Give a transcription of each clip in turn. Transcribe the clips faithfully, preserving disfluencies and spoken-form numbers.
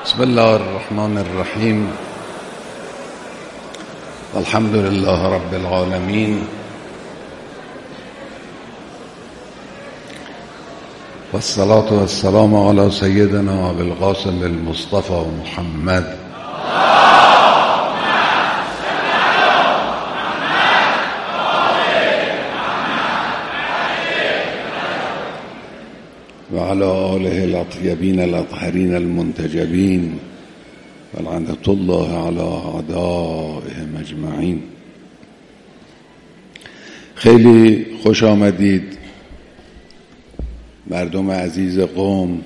بسم الله الرحمن الرحیم. الحمد لله رب العالمین و الصلاة والسلام علی سیدنا ابی القاسم المصطفى محمد و علی آله الاطیبین الاطهرین المنتجبین و لعنة الله علی اعدائهم اجمعین. خیلی خوش آمدید مردم عزیز قم،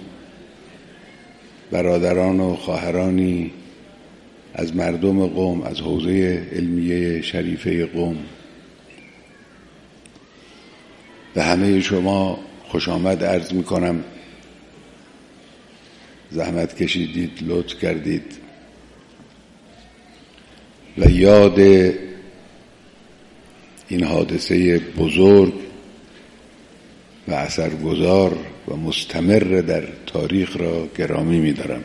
برادران و خواهرانی از مردم قم، از حوزه علمیه شریفه قم. به همه شما خوش آمد عرض می کنم. زحمت کشیدید، لطف کردید و یاد این حادثه بزرگ و اثرگذار و مستمر در تاریخ را گرامی می دارم.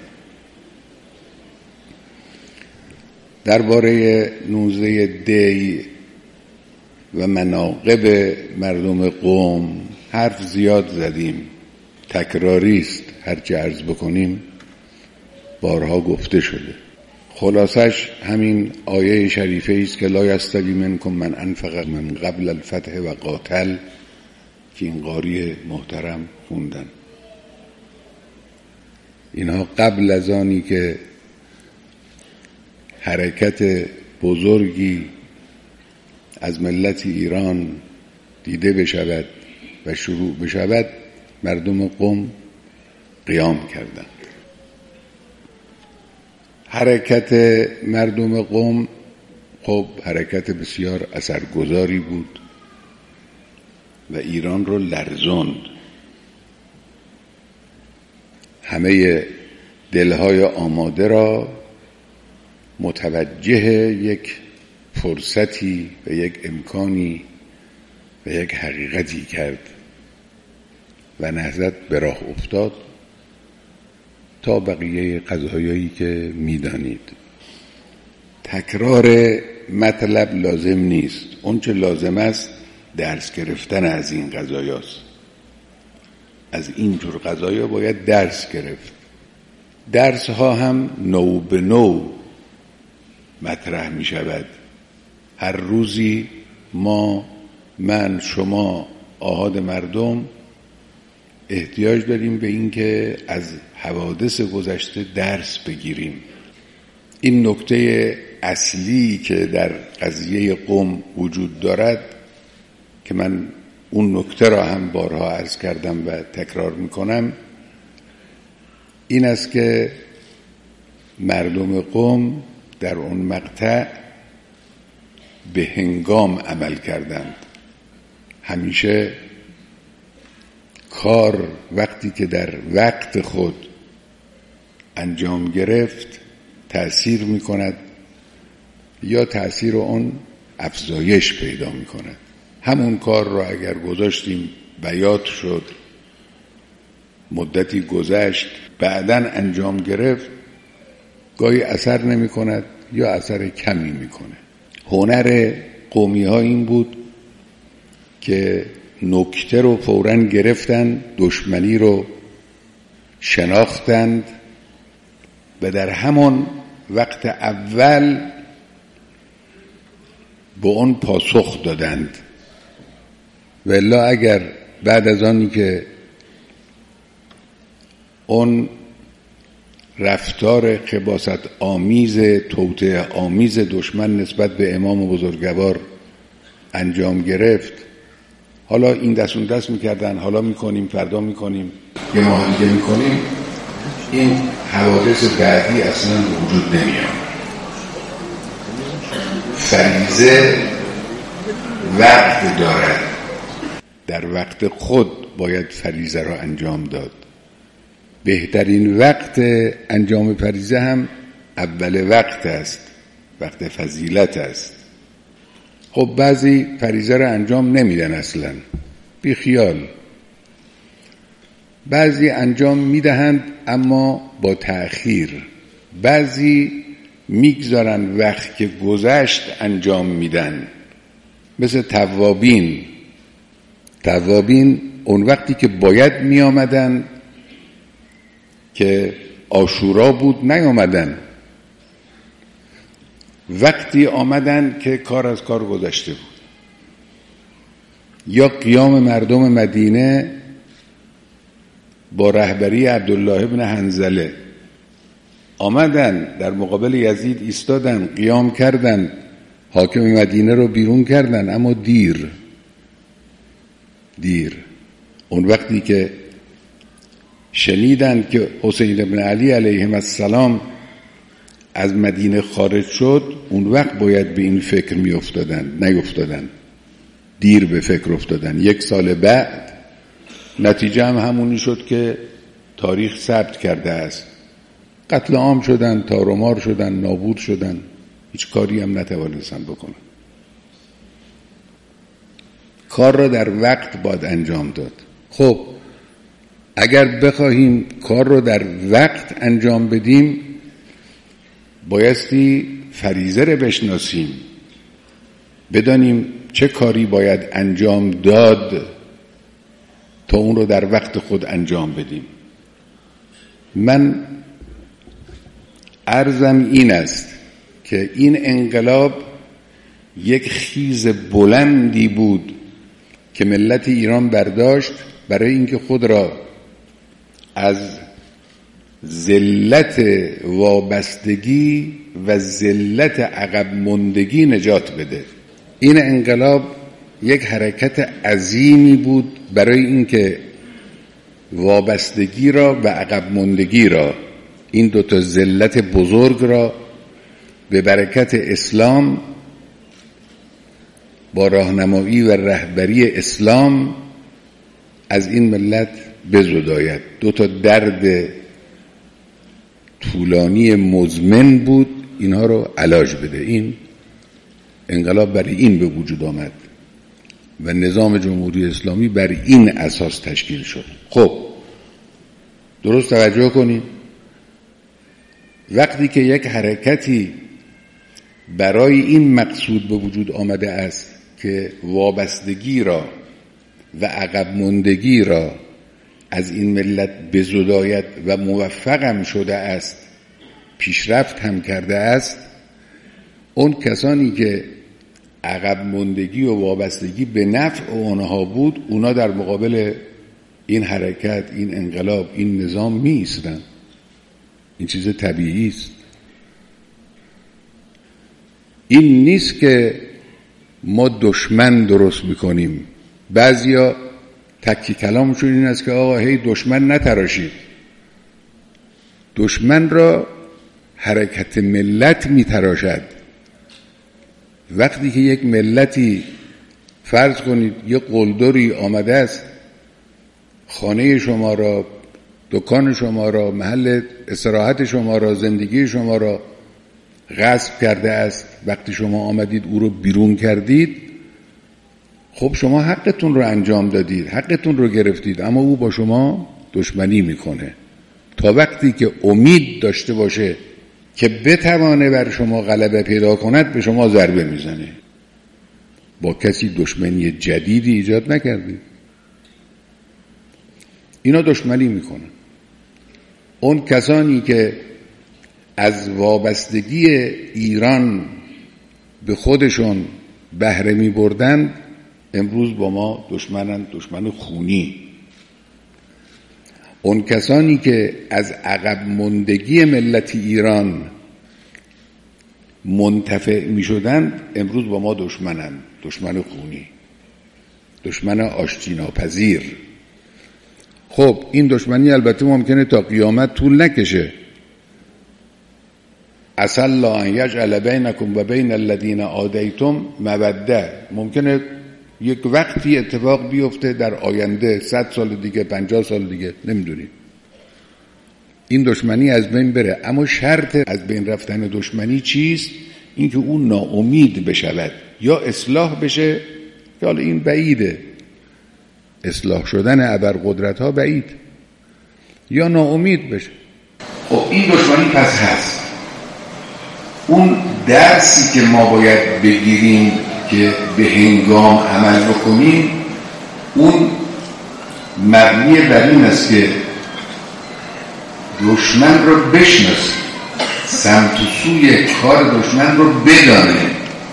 درباره نوزده دی و مناقب مردم قم حرف زیاد زدیم، تکراری است، هرچه عرض بکنیم بارها گفته شده. خلاصش همین آیه شریفه است که لا یستوی منکم من انفق من قبل الفتح و قاتل، که این قاری محترم خوندن. اینها قبل از آنی که حرکت بزرگی از ملت ایران دیده بشود و شروع بشود، مردم قم قیام کردند. حرکت مردم قم خب حرکت بسیار اثرگذاری بود و ایران رو لرزوند. همه دلهای آماده را متوجه یک فرصتی و یک امکانی و یک حقیقتی کرد و نهضت به راه افتاد تا بقیه قضایایی که میدانید. تکرار مطلب لازم نیست، اون چه لازم است درس گرفتن از این قضایاست. از این جور قضایا باید درس گرفت. درس ها هم نو به نو مطرح می شود. هر روزی ما، من، شما، آحاد مردم احتیاج داریم به این که از حوادث گذشته درس بگیریم. این نکته اصلی که در قضیه قم وجود دارد که من اون نکته را هم بارها عرض کردم و تکرار میکنم، این است که مردم قم در اون مقطع به هنگام عمل کردند. همیشه کار وقتی که در وقت خود انجام گرفت تأثیر می کند یا تأثیر اون افزایش پیدا می کند. همون کار را اگر گذاشتیم بیات شد، مدتی گذشت، بعداً انجام گرفت، گاهی اثر نمی کند یا اثر کمی می کنه. هنر قومی ها این بود که نکته رو فوراً گرفتن، دشمنی رو شناختند و در همون وقت اول به اون پاسخ دادند. و الا اگر بعد از آنی که اون رفتار خباثت آمیز، توطئه آمیز دشمن نسبت به امام بزرگوار انجام گرفت، حالا این دست اون دست میکردن، حالا میکنیم، فردا میکنیم، یه ماه دیگه میکنیم، این حوادث بعدی اصلا وجود نمیاد. فریضه وقت دارد، در وقت خود باید فریضه را انجام داد. بهترین وقت انجام فریضه هم اول وقت است، وقت فضیلت است. خب بعضی فریضه را انجام نمیدن، اصلا بی خیال. بعضی انجام میدهند اما با تأخیر، بعضی میگذارن وقت که گذشت انجام میدن، مثل توابین. توابین اون وقتی که باید میامدن که عاشورا بود نیامدن، وقتی آمدن که کار از کار گذشته بود. یا قیام مردم مدینه با رهبری عبدالله ابن حنظله آمدن در مقابل یزید ایستادن، قیام کردن، حاکم مدینه رو بیرون کردن، اما دیر دیر اون وقتی که شنیدن که حسین ابن علی علیهم السلام از مدینه خارج شد، اون وقت باید به این فکر می افتادن، نیفتادن، دیر به فکر افتادن. یک سال بعد نتیجه هم همونی شد که تاریخ ثبت کرده است. قتل عام شدن، تار و مار شدن، نابود شدن، هیچ کاری هم نتوانستن بکنن. کار را در وقت باید انجام داد. خب اگر بخواهیم کار را در وقت انجام بدیم، بایستی فریضه را بشناسیم، بدانیم چه کاری باید انجام داد تا اون رو در وقت خود انجام بدیم. من عرضم این است که این انقلاب یک خیز بلندی بود که ملت ایران برداشت برای اینکه خود را از ذلت وابستگی و ذلت عقب ماندگی نجات بده. این انقلاب یک حرکت عظیمی بود برای اینکه وابستگی را و عقب ماندگی را، این دو تا ذلت بزرگ را به برکت اسلام با راهنمایی و رهبری اسلام از این ملت بزداید. دو تا درد طولانی مزمن بود، اینها رو علاج بده. این انقلاب برای این به وجود آمد و نظام جمهوری اسلامی بر این اساس تشکیل شد. خب درست توجه کنید، وقتی که یک حرکتی برای این مقصود به وجود آمده است که وابستگی را و عقب ماندگی را از این ملت بزداید و موفق هم شده است، پیشرفت هم کرده است، اون کسانی که عقب ماندگی و وابستگی به نفع اونها بود، اونا در مقابل این حرکت، این انقلاب، این نظام می ایستن. این چیز طبیعی است. این نیست که ما دشمن درست میکنیم. بعضیا تکی کلامشون این است که آقا هی دشمن نتراشید. دشمن را حرکت ملت میتراشد. وقتی که یک ملتی، فرض کنید یک قلدری آمده است خانه شما را، دکان شما را، محل استراحت شما را، زندگی شما را غصب کرده است، وقتی شما آمدید او رو بیرون کردید، خب شما حقتون رو انجام دادید، حقتون رو گرفتید، اما او با شما دشمنی میکنه تا وقتی که امید داشته باشه که بتوانه بر شما غلبه پیدا کند، به شما ضربه میزنه. با کسی دشمنی جدیدی ایجاد نکردید. اینا دشمنی میکنن. اون کسانی که از وابستگی ایران به خودشون بهره می بردن، امروز با ما دشمنن، دشمن خونی. اون کسانی که از عقب ماندگی ملت ایران منتفع می شدن، امروز با ما دشمنن، دشمن خونی، دشمن آشتی ناپذیر. خب این دشمنی البته ممکنه تا قیامت طول نکشه. عسى الله ان یجعل بینکم و بین الذین عادیتم موده. ممکنه یک وقتی اتفاق بیفته در آینده، صد سال دیگه، پنجاه سال دیگه، نمیدونیم، این دشمنی از بین بره. اما شرط از بین رفتن دشمنی چیست؟ اینکه اون ناامید بشود یا اصلاح بشه، که حالا این بعیده، اصلاح شدن ابرقدرت ها بعید، یا ناامید بشه. خب این دشمنی پس هست. اون درسی که ما باید بگیریم که به هنگام عمل بکنیم، اون مبنی بر این است که دشمن رو بشناسیم، سمت و سوی کار دشمن رو بدانیم،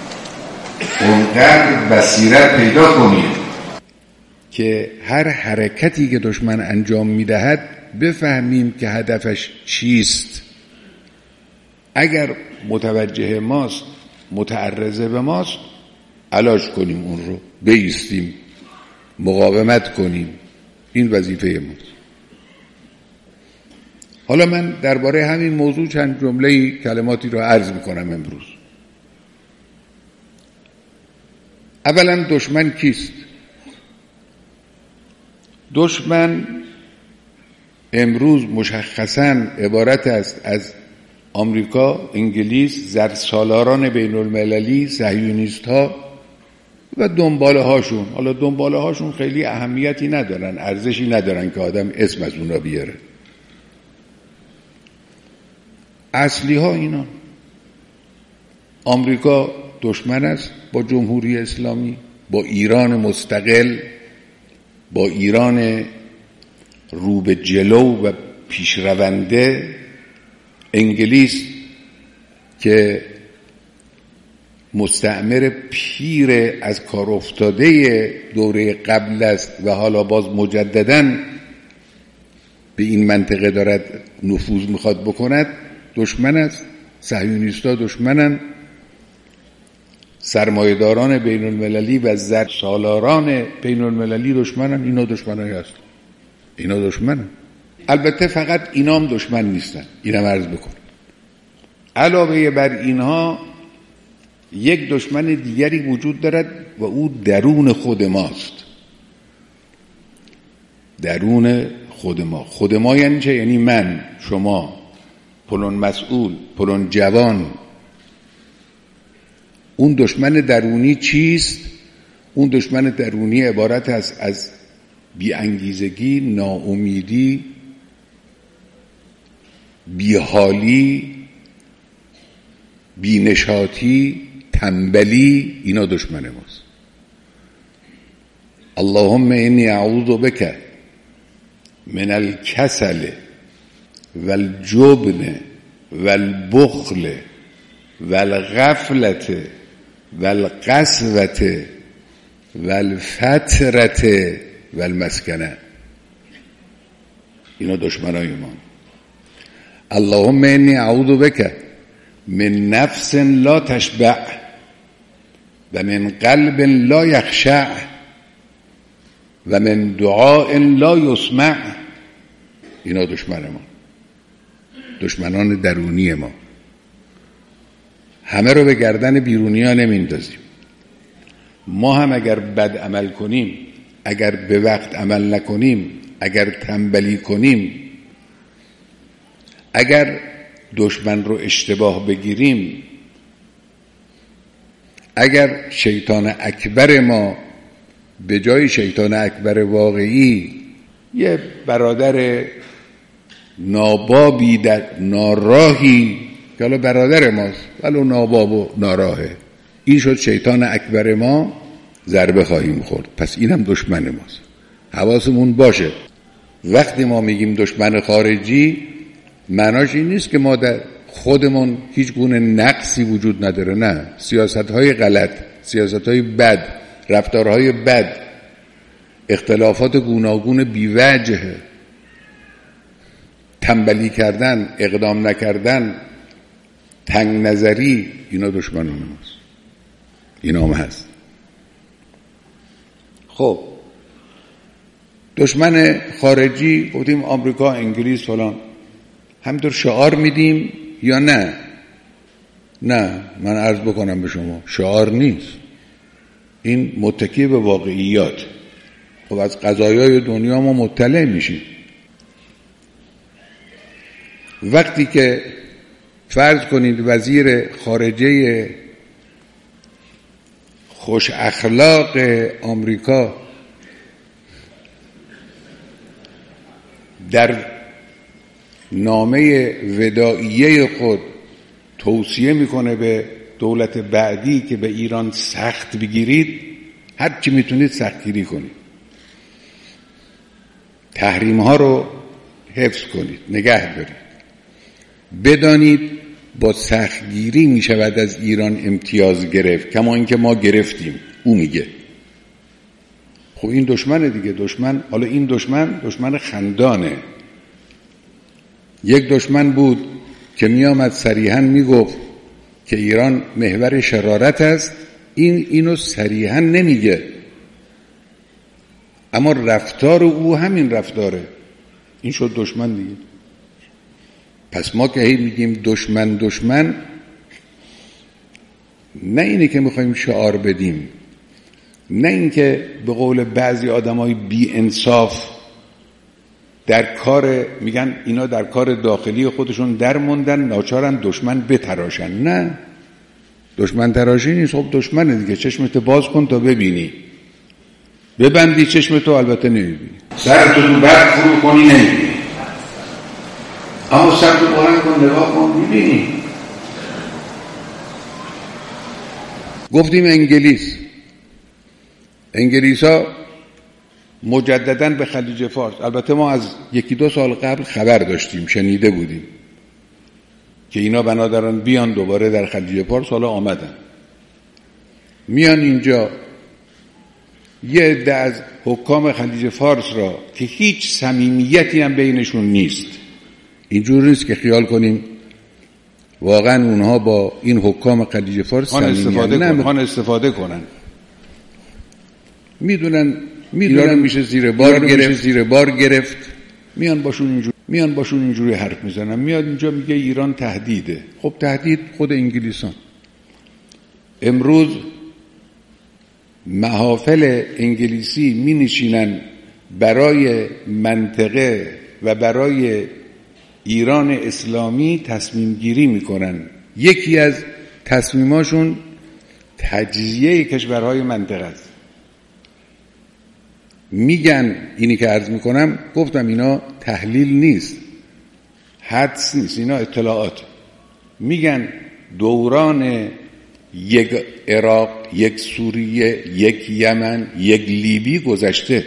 اونقدر بصیرت پیدا کنیم که هر حرکتی که دشمن انجام میدهد بفهمیم که هدفش چیست. اگر متوجه ماست، متعرضه به ماست، علاج کنیم، اون رو بایستیم، مقاومت کنیم. این وظیفه ماست. حالا من درباره همین موضوع چند جمله کلماتی رو عرض میکنم امروز. اولا دشمن کیست؟ دشمن امروز مشخصاً عبارت است از آمریکا، انگلیس، زرسالاران بین المللی، صهیونیست ها و دنباله هاشون. حالا دنباله هاشون خیلی اهمیتی ندارن، ارزشی ندارن که آدم اسم از اونا بیاره. اصلی ها اینا. آمریکا دشمن است با جمهوری اسلامی، با ایران مستقل، با ایران رو به جلو و پیشرونده. انگلیس که مستعمر پیر از کار افتاده دوره قبل است و حالا باز مجدداً به این منطقه دارد نفوذ میخواد بکند، دشمن است. صهیونیست‌ها دشمنن، سرمایه‌داران بین المللی و زرسالاران بین المللی دشمنن. اینا دشمنایی هست، اینا دشمنن. البته فقط اینا هم دشمن نیستن، اینم عرض بکن. علاوه بر اینها یک دشمن دیگری وجود دارد و او درون خود ماست. درون خود ما. خود ما یعنی چه؟ یعنی من، شما، پلون مسئول، پلون جوان. اون دشمن درونی چیست؟ اون دشمن درونی عبارت است از بی‌انگیزگی، ناامیدی، بیحالی، بینشاطی، تنبلی. اینا دشمن ماست. اللهم انی اعوذ بک من الکسل والجبن والبخل والغفلت والقسوة والفترة والمسکنه. اینا دشمنای ما. اللهم انی اعوذ بک من نفس لا تشبع و من قلب لا یخشع و من دعاء لا یسمع. اینا دشمن ما، دشمنان درونی ما. همه رو به گردن بیرونی ها نمیندازیم. ما هم اگر بد عمل کنیم، اگر به وقت عمل نکنیم، اگر تنبلی کنیم، اگر دشمن رو اشتباه بگیریم، اگر شیطان اکبر ما به جای شیطان اکبر واقعی یه برادر نابابی در ناراهی که حالا برادر ماست ولو ناباب و ناراهه، این شد شیطان اکبر ما، ضربه خواهیم خورد. پس اینم دشمن ماست. حواسمون باشه وقتی ما میگیم دشمن خارجی، معناش این نیست که ما در خودمون هیچ گونه نقصی وجود نداره. نه، سیاست‌های غلط، سیاست‌های بد، رفتارهای بد، اختلافات گوناگون بیوجه، تنبلی کردن، اقدام نکردن، تنگ نظری، اینا دشمنان ماست. اینا هم هست. خب دشمن خارجی گفتیم آمریکا، انگلیس، فلان، همینطور شعار میدیم یا نه؟ نه، من عرض بکنم به شما شعار نیست، این متکی به واقعیات. خب از قضایای دنیا ما مطلع میشیم. وقتی که فرض کنید وزیر خارجه خوش اخلاق آمریکا در نامه وداعیه خود توصیه میکنه به دولت بعدی که به ایران سخت بگیرید، هر چی میتونید سختگیری کنید، تحریم ها رو حفظ کنید، نگه دارید. بدانید با سختگیری میشود از ایران امتیاز گرفت، کما اینکه ما گرفتیم. او میگه خب این دشمن دیگه، دشمن، حالا این دشمن دشمن خندانه. یک دشمن بود که میامد صریحا میگفت که ایران محور شرارت است، این اینو صریحا نمیگه، اما رفتار او همین رفتاره، این شد دشمن دیگه. پس ما که هی میگیم دشمن دشمن، نه اینه که میخوایم شعار بدیم، نه اینکه به قول بعضی آدمای بی انصاف در کار، میگن اینا در کار داخلی خودشون در موندن، ناچارن دشمن بتراشن. نه، دشمن تراشی نیست. خب دشمنه دیگه، چشمتو باز کن تا ببینی، ببندی چشمتو البته نمیبینی، سرتو تو برق فرو کنی نمیبینی، اما سرتو بلند کن نگاه کن میبینی. گفتیم انگلیس، انگلیس ها مجدداً به خلیج فارس، البته ما از یکی دو سال قبل خبر داشتیم، شنیده بودیم که اینا بنا دارن بیان دوباره در خلیج فارس، حالا آمدن میان اینجا. یه عده از حکام خلیج فارس را که هیچ صمیمیتی هم بینشون نیست، اینجور نیست که خیال کنیم واقعا اونها با این حکام خلیج فارس استفاده نه میخوان استفاده کنن، میدونن میدونن میشه زیر بار گرفت زیر بار گرفت میان باشون اینجوری میان باشون اینجوری حرف میزنن. میاد اینجا میگه ایران تهدیده. خب تهدید خود انگلیسان. امروز محافل انگلیسی می نشینن برای منطقه و برای ایران اسلامی تصمیم گیری میکنن. یکی از تصمیماشون تجزیه کشورهای منطقه است. میگن، اینی که عرض میکنم، گفتم اینا تحلیل نیست، حدس نیست، اینا اطلاعات. میگن دوران یک عراق، یک سوریه، یک یمن، یک لیبی گذشته.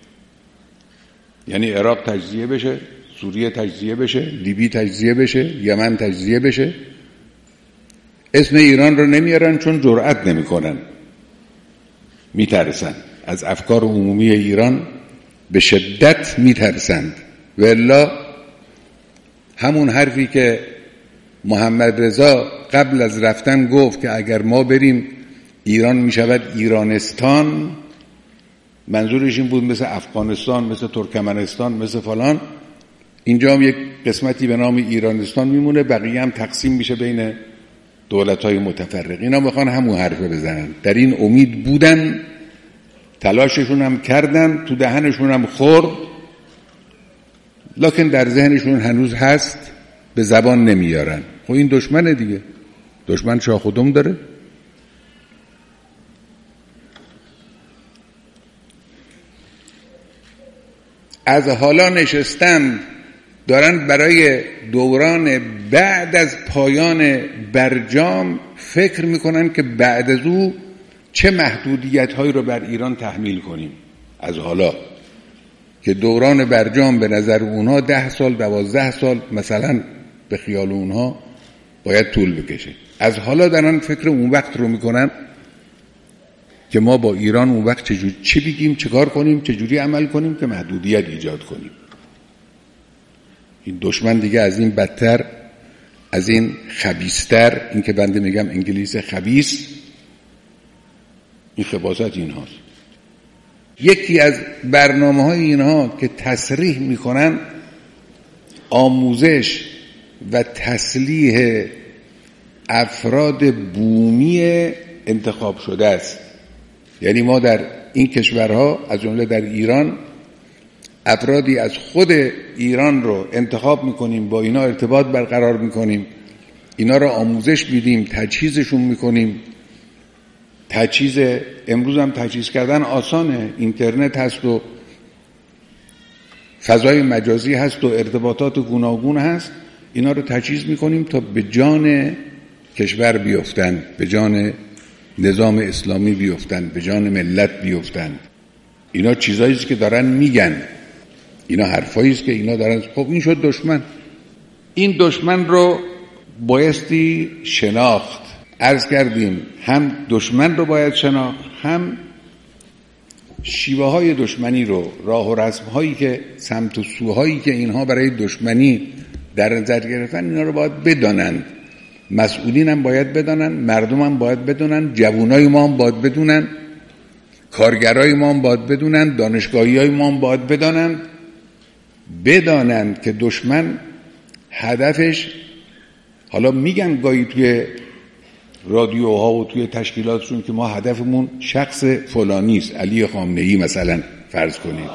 یعنی عراق تجزیه بشه، سوریه تجزیه بشه، لیبی تجزیه بشه، یمن تجزیه بشه. اسم ایران رو نمیارن چون جرأت نمیکنن، میترسن از افکار عمومی ایران، به شدت میترسند. و الا همون حرفی که محمد رضا قبل از رفتن گفت که اگر ما بریم ایران میشود ایرانستان، منظورش این بود مثل افغانستان، مثل ترکمنستان، مثل فلان. اینجا هم یک قسمتی به نام ایرانستان میمونه، بقیه هم تقسیم میشه بین دولت‌های متفرق. اینا میخوان همون حرفه بزنن، در این امید بودن، تلاششون هم کردن، تو دهنشون هم خورد، لکن در ذهنشون هنوز هست، به زبان نمیارن. خب این دشمنه دیگه، دشمن شاخ و دم داره. از حالا نشستن دارن برای دوران بعد از پایان برجام فکر میکنن که بعد از او چه محدودیت هایی رو بر ایران تحمیل کنیم. از حالا که دوران برجام به نظر اونها ده سال، دوازده سال مثلا به خیال اونها باید طول بکشه. از حالا دارن فکر اون وقت رو میکنن که ما با ایران اون وقت چجوری چی بگیم، چه کار کنیم، چجوری عمل کنیم که محدودیت ایجاد کنیم. این دشمن دیگه از این بدتر، از این خبیث‌تر، این که بنده میگم انگلیس خبیث، این خباثت اینهاست. یکی از برنامه‌های اینها که تصریح میکنن آموزش و تسلیح افراد بومی انتخاب شده است. یعنی ما در این کشورها، از جمله در ایران، افرادی از خود ایران رو انتخاب میکنیم، با اینا ارتباط برقرار میکنیم، اینا رو آموزش میدیم، تجهیزشون میکنیم. تجهیز امروز هم تجهیز کردن آسانه، اینترنت هست و فضای مجازی هست و ارتباطات گوناگون هست. اینا رو تجهیز میکنیم تا به جان کشور بیفتن، به جان نظام اسلامی بیفتن، به جان ملت بیفتن. اینا چیزایی است که دارن میگن، اینا حرفایی است که اینا دارن. خب این شد دشمن. این دشمن رو بایستی شناخت. عرض کردیم هم دشمن رو باید شناخت، هم شیوه های دشمنی رو، راه و رسم هایی که، سمت و سوهایی که اینها برای دشمنی در نظر گرفتن، اینا رو باید بدانند. مسئولین هم باید بدانن، مردم هم باید بدونن، جوانای ما هم باید بدونن، کارگرای ما هم باید بدونن، دانشگاهی های ما هم باید بدانن بدانند که دشمن هدفش، حالا میگن گاهی توی رادیوها و توی تشکیلاتشون که ما هدفمون شخص فلانی است، علی خامنه‌ای مثلا فرض کنید،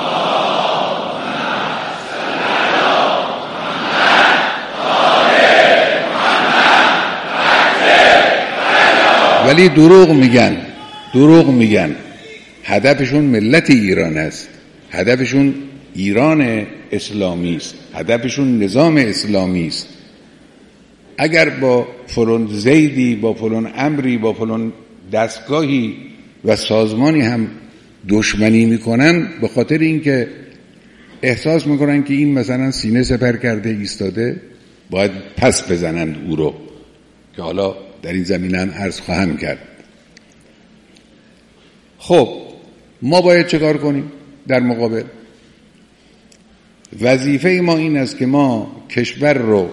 ولی دروغ میگن دروغ میگن هدفشون ملت ایران است، هدفشون ایران اسلامی است، هدفشون نظام اسلامی است. اگر با فلان زیدی، با فلان امری، با فلان دستگاهی و سازمانی هم دشمنی میکنن، به خاطر اینکه احساس میکنن که این مثلا سینه سپر کرده ایستاده، باید پس بزنند او رو، که حالا در این زمینه هم عرض خواهم کرد. خب ما باید چه کار کنیم در مقابل؟ وظیفه ما این است که ما کشور رو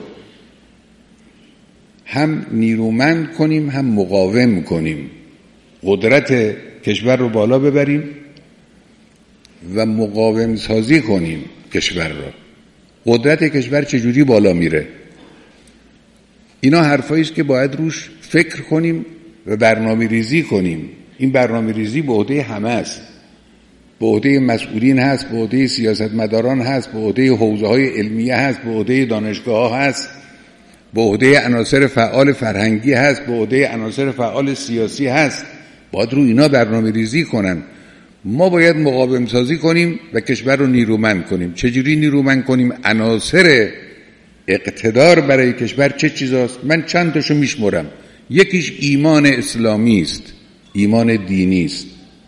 هم نیرومند کنیم، هم مقاوم کنیم، قدرت کشور رو بالا ببریم و مقاوم سازی کنیم کشور رو. قدرت کشور چجوری بالا میره؟ اینا حرفایی است که باید روش فکر کنیم و برنامه ریزی کنیم. این برنامه ریزی به عهده همه است، به عهده مسئولین هست، به عهده سیاستمداران هست، به عهده حوزه‌های علمیه هست، به عهده دانشگاه‌ها هست، به عهده عناصر فعال فرهنگی هست، به عهده عناصر فعال سیاسی هست. باید رو اینا برنامه ریزی کنن. ما باید مقاوم سازی کنیم و کشور رو نیرومند کنیم. چجوری نیرومند کنیم؟ عناصر اقتدار برای کشور چه چیزاست؟ من چند تاشو میشمرم. یکیش ایمان اسلامی است، ایمان دینی است.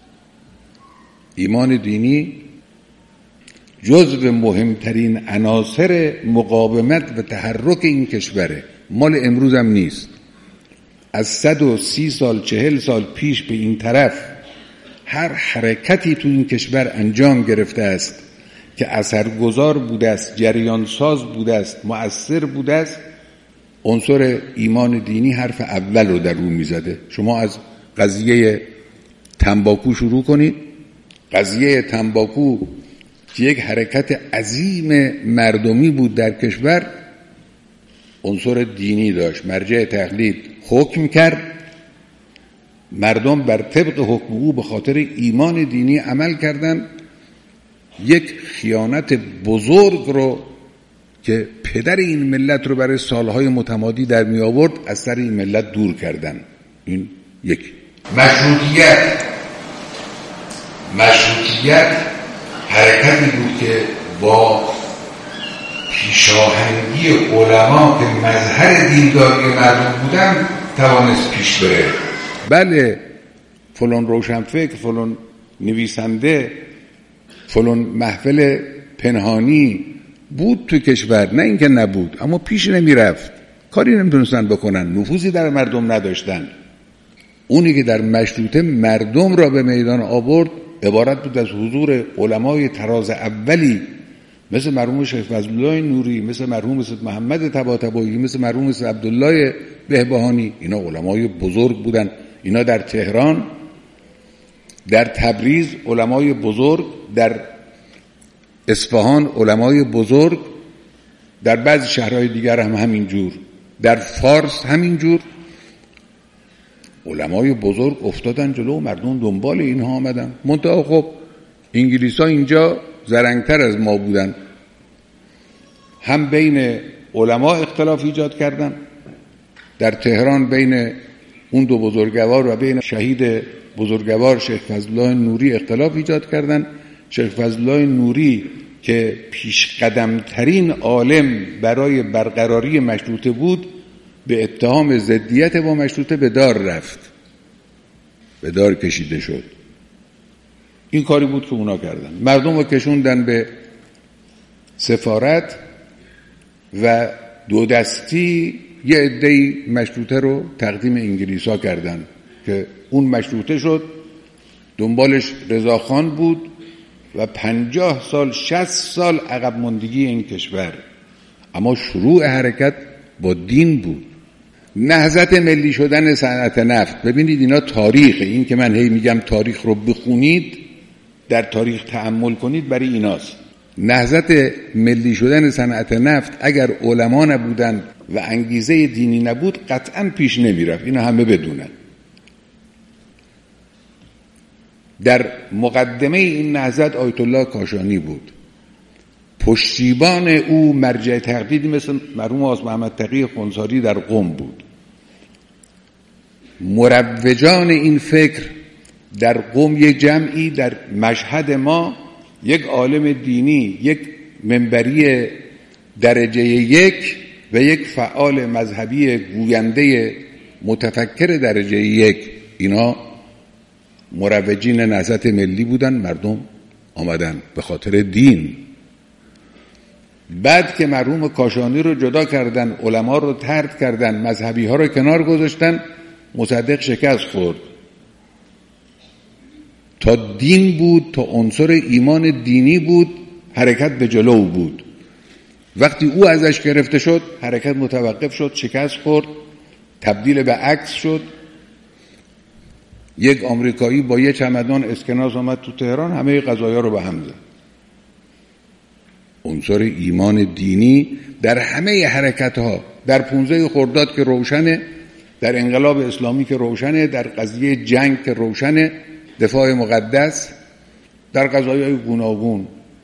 ایمان دینی جزو مهمترین عناصر مقاومت و تحرک این کشوره. مال امروز هم نیست. از صد و سی سال چهل سال پیش به این طرف هر حرکتی تو این کشور انجام گرفته است که اثرگذار بوده است، جریان ساز بوده است، مؤثر بوده است، عنصر ایمان دینی حرف اول رو در رو میزده. شما از قضیه تنباکو شروع کنید. قضیه تنباکو که یک حرکت عظیم مردمی بود در کشور، عنصر دینی داشت. مرجع تقلید حکم کرد، مردم بر طبق حکم او به خاطر ایمان دینی عمل کردند. یک خیانت بزرگ رو که پدر این ملت رو برای سالهای متمادی در می آورد از سر این ملت دور کردن. این یک. مشروطیت مشروطیت حرکتی بود که با پیشاهنگی علما که مظهر دینداری مردم بودن توانست پیش بره. بله فلان روشنفکر، فلان نویسنده، فلان محفل پنهانی بود تو کشور، نه اینکه نبود، اما پیش نمی رفت، کاری نمیتونستن بکنن، نفوذی در مردم نداشتن. اونی که در مشروطه مردم را به میدان آورد عبارت بود از حضور علمای تراز اولی مثل مرحوم شیخ فضلالله نوری، مثل مرحوم سید محمد طباطبایی، مثل مرحوم سید عبدالله بهبهانی. اینا علمای بزرگ بودن. اینا در تهران، در تبریز علمای بزرگ، در اصفهان علمای بزرگ، در بعضی شهرهای دیگر هم همینجور، در فارس همینجور علمای بزرگ افتادن جلو، مردم دنبال اینها آمدن. منتها خب انگلیس‌ها اینجا زرنگتر از ما بودن، هم بین علما اختلاف ایجاد کردن. در تهران بین اون دو بزرگوار و بین شهید بزرگوار شیخ فضلالله نوری اختلاف ایجاد کردن. شیخ فضلالله نوری که پیش قدم ترین عالم برای برقراری مشروطه بود، به اتهام ضدیت با مشروطه به دار رفت، به دار کشیده شد. این کاری بود که اونا کردن، مردم رو کشوندن به سفارت و دو دستی یه عده‌ای مشروطه رو تقدیم انگلیسا کردن که اون مشروطه شد. دنبالش رضاخان بود و پنجاه سال شصت سال عقب ماندگی این کشور. اما شروع حرکت با دین بود. نهضت ملی شدن صنعت نفت، ببینید اینا تاریخ، این که من هی میگم تاریخ رو بخونید، در تاریخ تأمل کنید، برای ایناست. نهضت ملی شدن صنعت نفت اگر علما نبودن و انگیزه دینی نبود قطعا پیش نمیرفت، اینا همه بدونن. در مقدمه این نهضت آیت الله کاشانی بود، پشتیبان او مرجع تقلیدی مثل مرحوم آز محمد تقی خونساری در قم بود. مروجان این فکر در قم یک جمعی، در مشهد ما یک عالم دینی، یک منبری درجه یک و یک فعال مذهبی گوینده متفکر درجه یک، اینا مروجین نهضت ملی بودن. مردم آمدن به خاطر دین. بعد که مرحوم کاشانی رو جدا کردن، علما رو طرد کردن، مذهبی ها رو کنار گذاشتن، مصدق شکست خورد. تا دین بود، تا عنصر ایمان دینی بود، حرکت به جلو بود. وقتی او ازش گرفته شد، حرکت متوقف شد، شکست خورد، تبدیل به عکس شد. یک آمریکایی با یه چمدان اسکناس آمد تو تهران، همه قضایا رو به هم زد. عنصر ایمان دینی در همه حرکت ها، در پونزده خرداد که روشنه، در انقلاب اسلامی که روشنه، در قضیه جنگ که روشنه، دفاع مقدس، در قضایای گوناگون،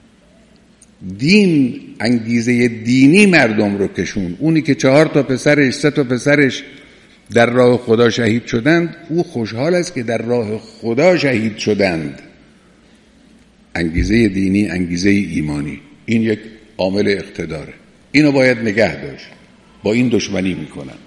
دین، انگیزه دینی مردم رو کشون. اونی که چهار تا پسرش، سه تا پسرش در راه خدا شهید شدند، او خوشحال است که در راه خدا شهید شدند. انگیزه دینی، انگیزه ایمانی، این یک عامل اقتداره. اینو باید نگه داشت. با این دشمنی میکنن.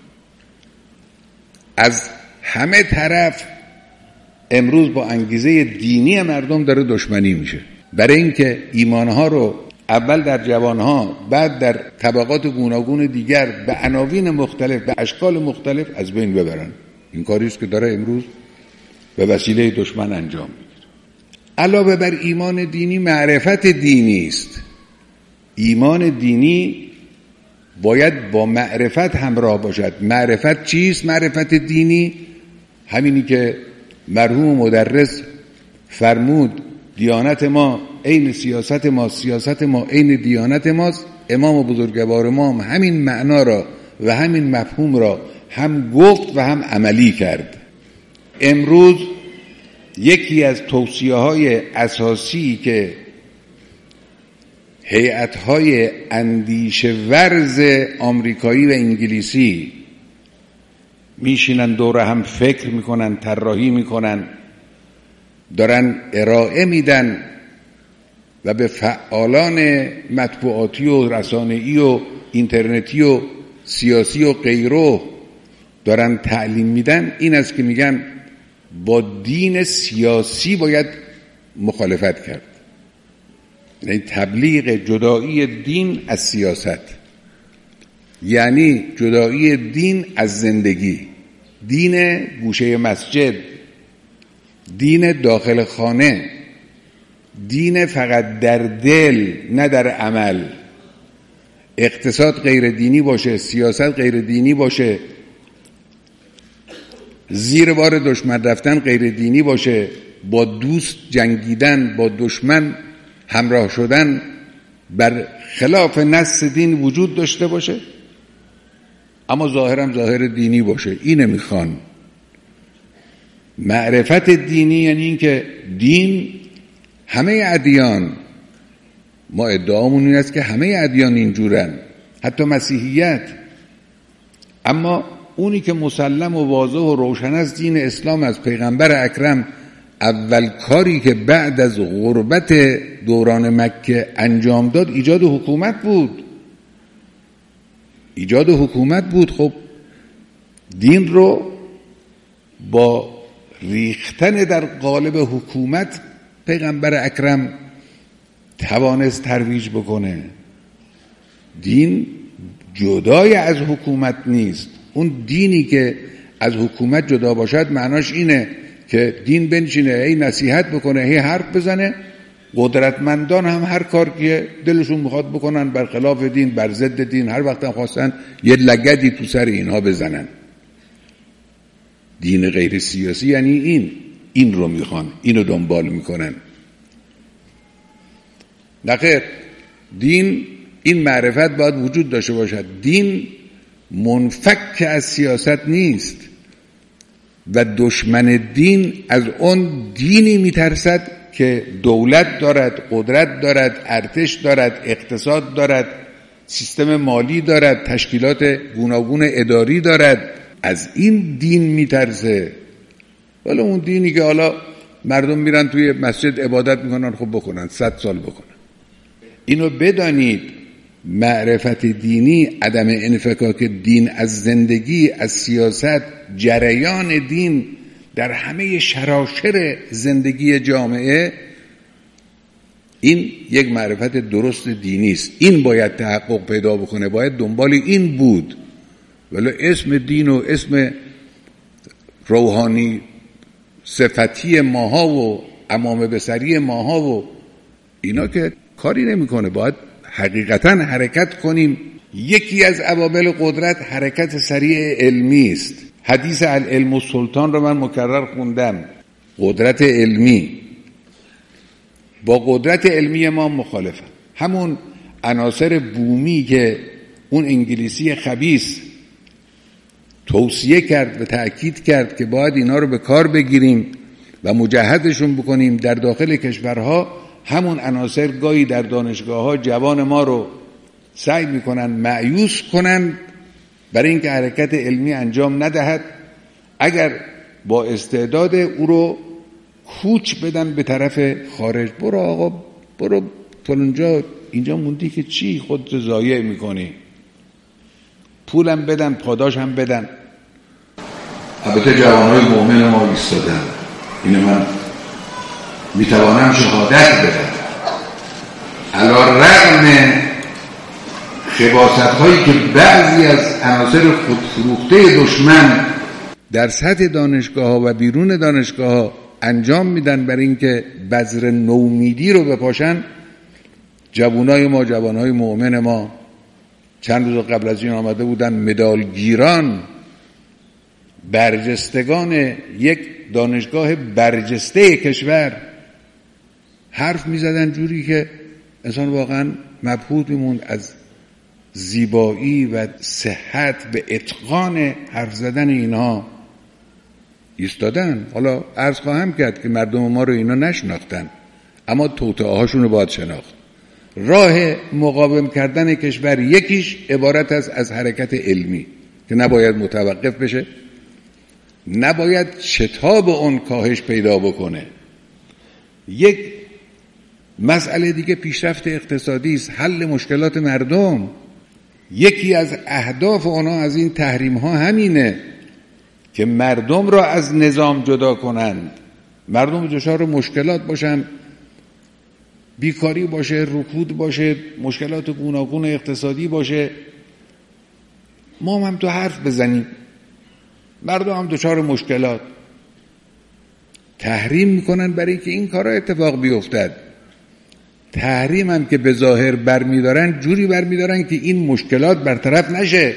از همه طرف امروز با انگیزه دینی مردم داره دشمنی میشه، برای اینکه ایمانها رو اول در جوانها، بعد در طبقات گوناگون دیگر به عناوین مختلف، به اشکال مختلف از بین ببرن. این کاریست که داره امروز به وسیله دشمن انجام میگیره. علاوه بر ایمان دینی، معرفت دینی است. ایمان دینی باید با معرفت همراه باشد. معرفت چیست؟ معرفت دینی همینی که مرحوم مدرس فرمود دیانت ما عین سیاست ما، سیاست ما عین دیانت ماست. امام و بزرگوار ما هم همین معنا را و همین مفهوم را هم گفت و هم عملی کرد. امروز یکی از توصیه های اساسی که هیئت‌های اندیشه ورز آمریکایی و انگلیسی میشینن دور هم فکر میکنن، طراحی میکنن، دارن ارائه میدن و به فعالان مطبوعاتی و رسانه‌ای و اینترنتی و سیاسی و غیره دارن تعلیم میدن، این است که میگن با دین سیاسی باید مخالفت کرد. یعنی تبلیغ جدایی دین از سیاست، یعنی جدایی دین از زندگی، دین گوشه مسجد، دین داخل خانه، دین فقط در دل نه در عمل. اقتصاد غیر دینی باشه، سیاست غیر دینی باشه، زیر بار دشمن رفتن غیر دینی باشه، با دوست جنگیدن، با دشمن همراه شدن بر خلاف نص دین وجود داشته باشه، اما ظاهرم ظاهر دینی باشه. اینه میخوان. معرفت دینی یعنی این که دین همه ادیان، ما ادعامون این است که همه ادیان اینجورن، حتی مسیحیت، اما اونی که مسلم و واضح و روشن است دین اسلام است. پیغمبر اکرم اول کاری که بعد از غربت دوران مکه انجام داد ایجاد حکومت بود. ایجاد حکومت بود. خب دین رو با ریختن در قالب حکومت پیغمبر اکرم توانست ترویج بکنه. دین جدای از حکومت نیست. اون دینی که از حکومت جدا باشد معناش اینه که دین بنشینه هی نصیحت بکنه، هی حرف بزنه، قدرتمندان هم هر کار که دلشون میخواد بکنن برخلاف دین، بر ضد دین، هر وقت هم خواستن یه لگدی تو سر اینها بزنن. دین غیر سیاسی یعنی این این رو میخوان، اینو دنبال میکنن. نخیر، دین این معرفت باید وجود داشته باشد. دین منفک از سیاست نیست و دشمن دین از اون دینی میترسد که دولت دارد، قدرت دارد، ارتش دارد، اقتصاد دارد، سیستم مالی دارد، تشکیلات گوناگون اداری دارد. از این دین میترسه. ولی اون دینی که حالا مردم میرن توی مسجد عبادت میکنن، خب بکنن، صد سال بکنن. اینو بدانید، معرفت دینی، عدم انفکاک دین از زندگی، از سیاست، جریان دین در همه شراشر زندگی جامعه، این یک معرفت درست دینی است. این باید تحقق پیدا بکنه، باید دنبال این بود. ولی اسم دین و اسم روحانی صفتی ماها و عمامه بصری ماها و اینا که کاری نمیکنه. باید حقیقتا حرکت کنیم. یکی از عوامل قدرت حرکت سریع علمی است. حدیث العلم السلطان رو من مکرر خوندم. قدرت علمی با قدرت علمی ما مخالفه. همون عناصر بومی که اون انگلیسی خبیث توصیه کرد و تأکید کرد که باید اینا رو به کار بگیریم و مجهزشون بکنیم در داخل کشورها، همون عناصر گاهی در دانشگاه ها جوان ما رو سعی میکنن مایوس کنن برای اینکه حرکت علمی انجام ندهد. اگر با استعداد او رو کوچ بدن به طرف خارج، برو آقا برو فلانجا، اینجا موندی که چی خودت ضایع میکنی، پولم بدن، پاداش هم بدن. البته جوانهای مؤمن ما ایستادن، اینو من میتوانم شهادت بدم، علی رغم خباثت هایی که بعضی از عناصر خودفروخته دشمن در سطح دانشگاه ها و بیرون دانشگاه ها انجام میدن برای اینکه بذر نومیدی رو بپاشن. جوانای ما، جوانهای مؤمن ما چند روز قبل از این آمده بودن مدالگیران، برجستگان یک دانشگاه برجسته کشور، حرف میزدن جوری که انسان واقعا مبهوت میموند از زیبایی و صحت و اتقان حرف زدن اینها. ایستادن. حالا عرض خواهم کرد که مردم ما رو اینا نشناختن، اما توطئه هاشون رو باید شناخت. راه مقاوم کردن کشور یکیش عبارت است از حرکت علمی که نباید متوقف بشه، نباید شتاب اون کاهش پیدا بکنه. یک مسئله دیگه پیشرفت اقتصادی است، حل مشکلات مردم. یکی از اهداف اونا از این تحریم ها همینه که مردم را از نظام جدا کنند، مردم دچار مشکلات باشن، بیکاری باشه، رکود باشه، مشکلات گوناگون اقتصادی باشه، ما هم تو حرف بزنیم، مردم هم دچار مشکلات. تحریم میکنن برای که این کارا اتفاق بیفتد. تحریم هم که به ظاهر برمیدارن، جوری برمیدارن که این مشکلات برطرف نشه.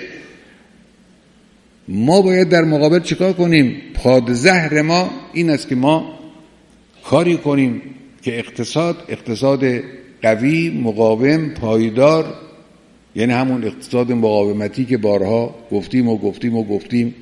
ما باید در مقابل چیکار کنیم؟ پادزهر ما این است که ما کاری کنیم که اقتصاد اقتصاد قوی، مقاوم، پایدار، یعنی همون اقتصاد مقاومتی که بارها گفتیم و گفتیم و گفتیم،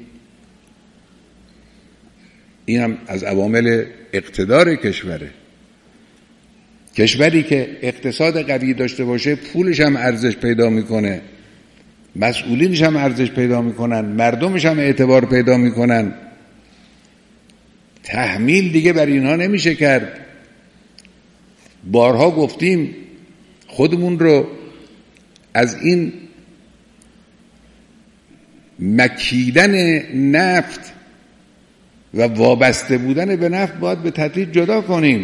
این هم از عوامل اقتدار کشوره. کشوری که اقتصاد قوی داشته باشه پولش هم ارزش پیدا میکنه، مسئولینش هم ارزش پیدا میکنن، مردمش هم اعتبار پیدا میکنن. تحمیل دیگه بر اینها نمیشه کرد. بارها گفتیم خودمون رو از این مکیدن نفت و وابسته بودن به نفت باید به تدریج جدا کنیم.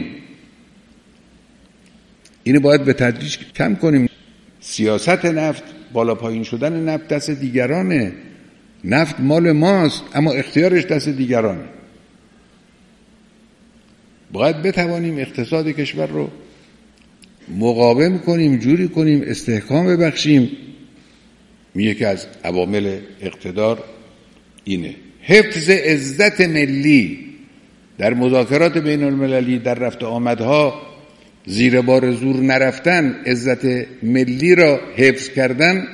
اینو باید به تدریج کم کنیم. سیاست نفت، بالا پایین شدن نفت دست دیگرانه. نفت مال ماست اما اختیارش دست دیگرانه. باید بتوانیم اقتصاد کشور رو مقاوم کنیم، جوری کنیم، استحکام ببخشیم. یکی از عوامل اقتدار اینه. حفظ عزت ملی در مذاکرات بین المللی، در رفت آمدها زیر بار زور نرفتن، عزت ملی را حفظ کردن،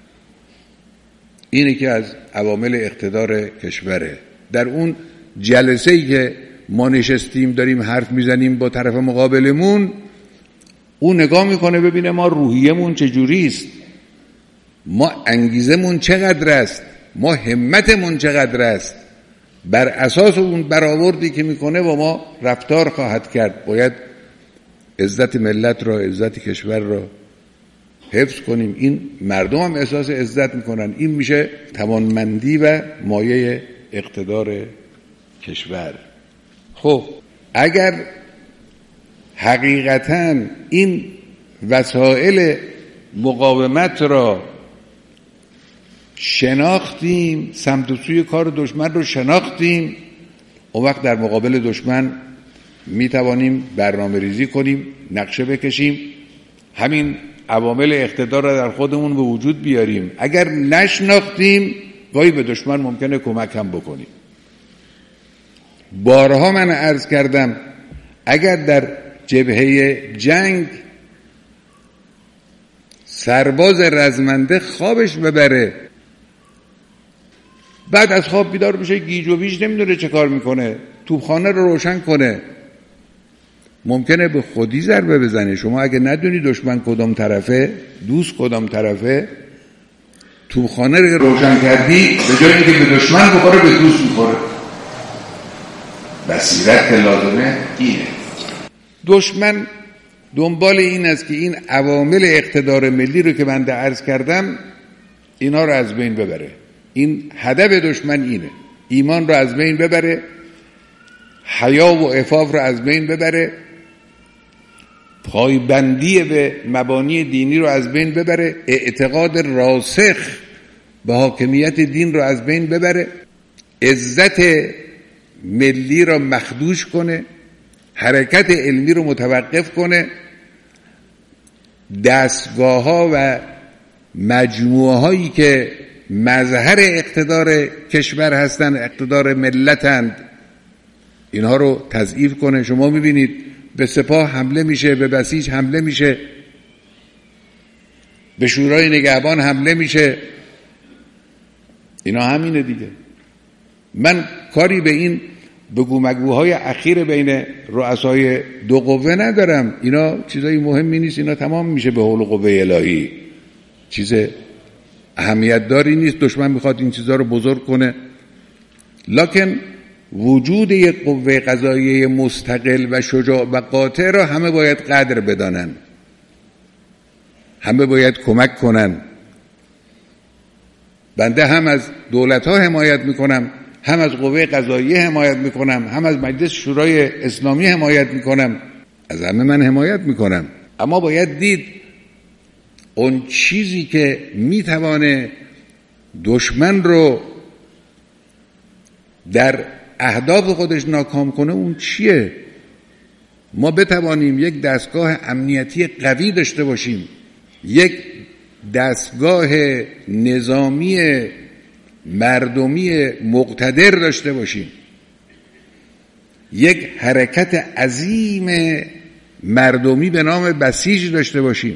اینه که از عوامل اقتدار کشوره. در اون جلسه‌ای که ما نشستیم داریم حرف میزنیم با طرف مقابلمون، اون نگاه میکنه ببینه ما روحیه‌مون چجوری است، ما انگیزمون چقدر است، ما همتمون چقدر است. بر اساس اون برآوردی که میکنه با ما رفتار خواهد کرد. باید عزت ملت را، عزت کشور را حفظ کنیم. این مردم هم احساس عزت میکنن. این میشه توانمندی و مایه اقتدار کشور. خب اگر حقیقتاً این وسایل مقاومت را شناختیم، سمت و سوی کار دشمن رو شناختیم، اون وقت در مقابل دشمن میتوانیم برنامه ریزی کنیم، نقشه بکشیم، همین عوامل اقتدار را در خودمون به وجود بیاریم. اگر نشناختیم گاهی به دشمن ممکنه کمک هم بکنیم. بارها من عرض کردم اگر در جبهه جنگ سرباز رزمنده خوابش ببره، بعد از خواب بیدار بشه گیج و ویج نمیدونه چه کار میکنه، توپخانه رو روشن کنه، ممکنه به خودی ضربه بزنه. شما اگه ندونی دشمن کدام طرفه، دوست کدام طرفه، توپخانه رو روشن کردی، به جای اینکه به دشمن بخوره به دوست میخوره. بصیرت لازمه اینه. دشمن دنبال این است که این عوامل اقتدار ملی رو که من عرض کردم اینا رو از بین ببره. این هدف دشمن اینه، ایمان رو از بین ببره، حیا و عفاف رو از بین ببره، پایبندی به مبانی دینی رو از بین ببره، اعتقاد راسخ به حاکمیت دین رو از بین ببره، عزت ملی رو مخدوش کنه، حرکت علمی رو متوقف کنه، دستگاه ها و مجموعه هایی که مظهر اقتدار کشور هستند، اقتدار ملتند، اینها رو تضعیف کنه. شما میبینید به سپاه حمله میشه، به بسیج حمله میشه، به شورای نگهبان حمله میشه. اینا همینه دیگه. من کاری به این بگو مگوهای اخیر بین رؤسای دو قوه ندارم. اینا چیزای مهمی نیست، اینا تمام میشه به حول قوه الهی، چیز اهمیت داری نیست. دشمن میخواد این چیزا رو بزرگ کنه، لکن وجود یک قوه قضاییه مستقل و شجاع و قاطع را همه باید قدر بدانن، همه باید کمک کنن. بنده هم از دولت ها حمایت میکنم، هم از قوه قضاییه حمایت میکنم، هم از مجلس شورای اسلامی حمایت میکنم، از همه من حمایت میکنم. اما باید دید اون چیزی که میتوانه دشمن رو در اهداف خودش ناکام کنه اون چیه. ما بتوانیم یک دستگاه امنیتی قوی داشته باشیم، یک دستگاه نظامی مردمی مقتدر داشته باشیم، یک حرکت عظیم مردمی به نام بسیج داشته باشیم،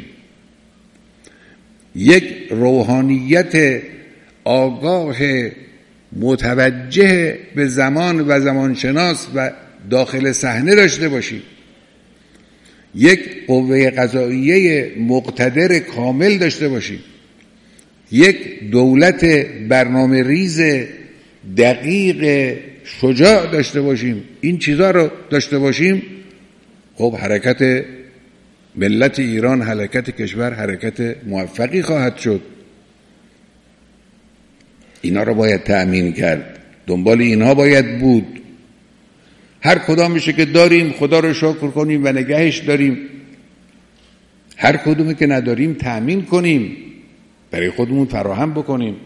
یک روحانیت آگاه متوجه به زمان و زمانشناس و داخل صحنه داشته باشیم، یک قوه قضاییه مقتدر کامل داشته باشیم، یک دولت برنامه ریز دقیق شجاع داشته باشیم. این چیزا رو داشته باشیم، خب حرکت ملت ایران، حرکت کشور حرکت موفقی خواهد شد. اینا رو باید تأمین کرد، دنبال اینها باید بود. هر کدامشه که داریم خدا رو شکر کنیم و نگهش داریم، هر کدومی که نداریم تأمین کنیم، برای خودمون فراهم بکنیم.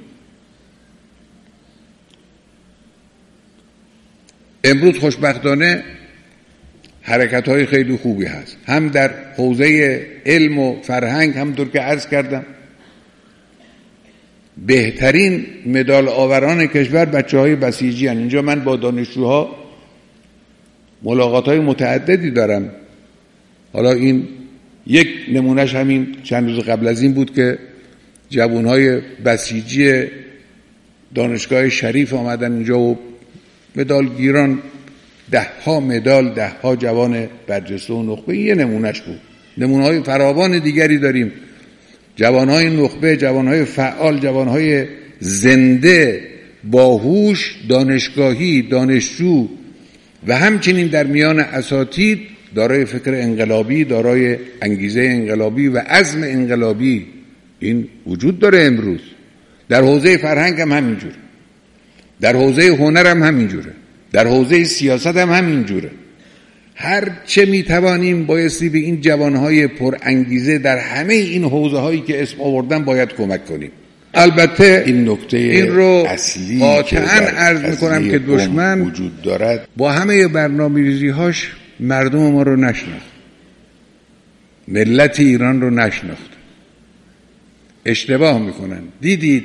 امروز خوشبختانه حرکت‌های خیلی خوبی هست، هم در حوزه علم و فرهنگ، همونطور که عرض کردم بهترین مدال آوران کشور بچه‌های بسیجی هستند. اینجا من با دانشجوها ملاقات‌های متعددی دارم. حالا این یک نمونهش همین چند روز قبل از این بود که جوانهای بسیجی دانشگاه شریف آمدن اینجا و مدال گیران، ده ها مدال، ده ها جوان برجسته و نخبه. یه نمونهش بود. نمونه‌های فراوان دیگری داریم، جوانهای نخبه، جوانهای فعال، جوانهای زنده، باهوش، دانشگاهی، دانشجو و همچنین در میان اساتید دارای فکر انقلابی، دارای انگیزه انقلابی و عزم انقلابی. این وجود داره امروز. در حوزه فرهنگ هم همینجوره، در حوزه هنر هم همینجوره، در حوزه سیاست هم همینجوره. هر چه میتوانیم بایستی به این جوانهای پر انگیزه در همه این حوزه هایی که اسم آوردن باید کمک کنیم. البته این نکته این رو اصلی قاطعاً عرض میکنم که دشمن وجود دارد با همه برنامه‌ریزی هاش مردم ما رو نشناخت، ملت ایران رو نشناخت. اشتباه میکنن. دیدید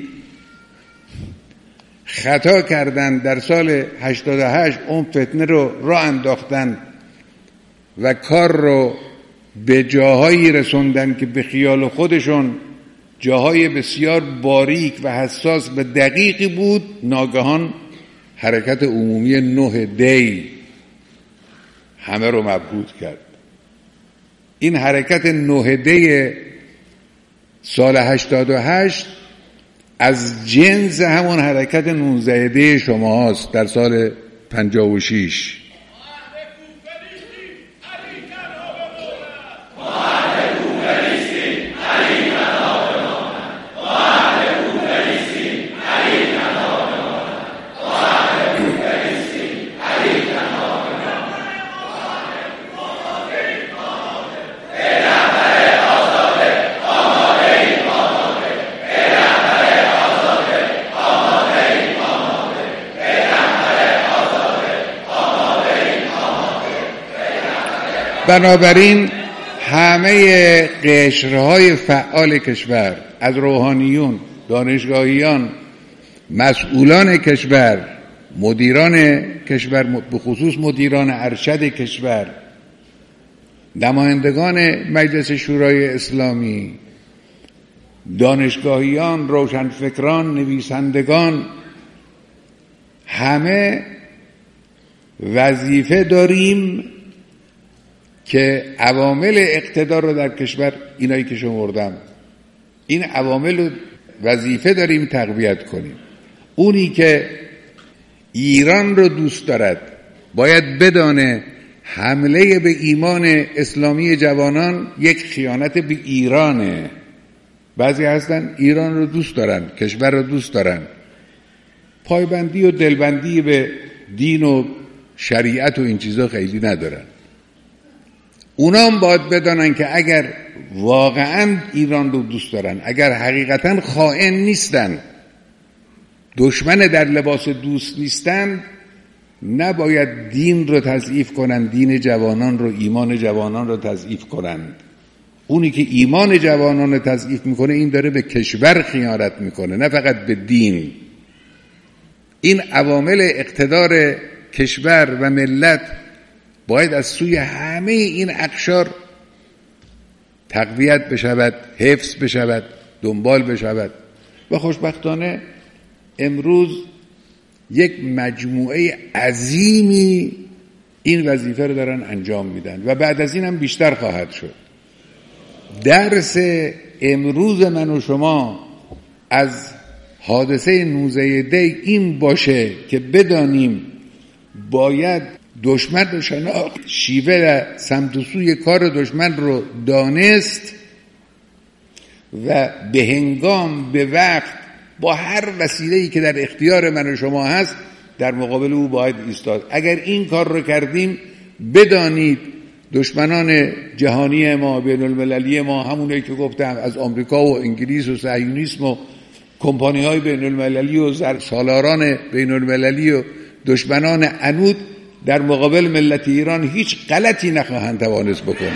خطا کردن در سال هشتاد و هشت، اون فتنه رو راه انداختن و کار رو به جاهایی رسوندن که به خیال خودشون جاهای بسیار باریک و حساس و دقیقی بود. ناگهان حرکت عمومی نه دی همه رو مبهوت کرد. این حرکت نه دی سال هشتاد و هشت از جنس همون حرکت نوزده دی شما هست در سال پنجاه و شش. بنابراین همه قشرهای فعال کشور، از روحانیون، دانشگاهیان، مسئولان کشور، مدیران کشور، به خصوص مدیران ارشد کشور، نمایندگان مجلس شورای اسلامی، دانشگاهیان، روشنفکران، نویسندگان، همه وظیفه داریم که عوامل اقتدار رو در کشور، اینایی که شمردم، این عوامل رو وظیفه داریم تقویت کنیم. اونی که ایران رو دوست دارد باید بدانه حمله به ایمان اسلامی جوانان یک خیانت به ایرانه. بعضی هستن ایران رو دوست دارن، کشور رو دوست دارن، پایبندی و دلبندی به دین و شریعت و این چیزا خیلی ندارن. اونا هم باید بدانن که اگر واقعا ایران رو دوست دارن، اگر حقیقتا خائن نیستن، دشمن در لباس دوست نیستن، نباید دین رو تضعیف کنن، دین جوانان رو، ایمان جوانان رو تضعیف کنن. اونی که ایمان جوانان رو تضعیف میکنه این داره به کشور خیانت میکنه، نه فقط به دین. این عوامل اقتدار کشور و ملت باید از سوی همه این اقشار تقویت بشود، حفظ بشود، دنبال بشود. و خوشبختانه امروز یک مجموعه عظیمی این وظیفه رو دارن انجام میدن و بعد از این هم بیشتر خواهد شد. درس امروز من و شما از حادثه نوزده دی این باشه که بدانیم باید دشمن رو شناخت، شیوه و سمت و سوی کار دشمن رو دانست و به هنگام، به وقت با هر وسیله‌ای که در اختیار من و شما هست در مقابل او باید ایستاد. اگر این کار رو کردیم بدانید دشمنان جهانی ما، بین المللی ما، همونایی که گفتم از آمریکا و انگلیس و صهیونیسم و کمپانی های بین المللی و سالاران بین المللی و دشمنان عنود در مقابل ملت ایران هیچ غلطی نخواهند توانست بکنه.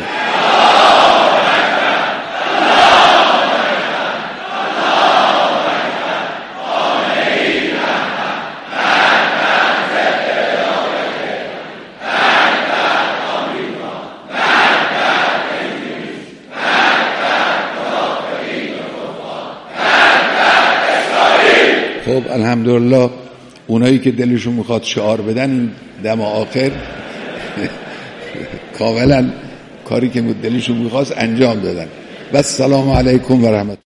خب الحمدلله اونایی که دلشون میخواد شعار بدن این دم آخر کاملا کاری که دلشون میخواست انجام دادن. و السلام علیکم و رحمت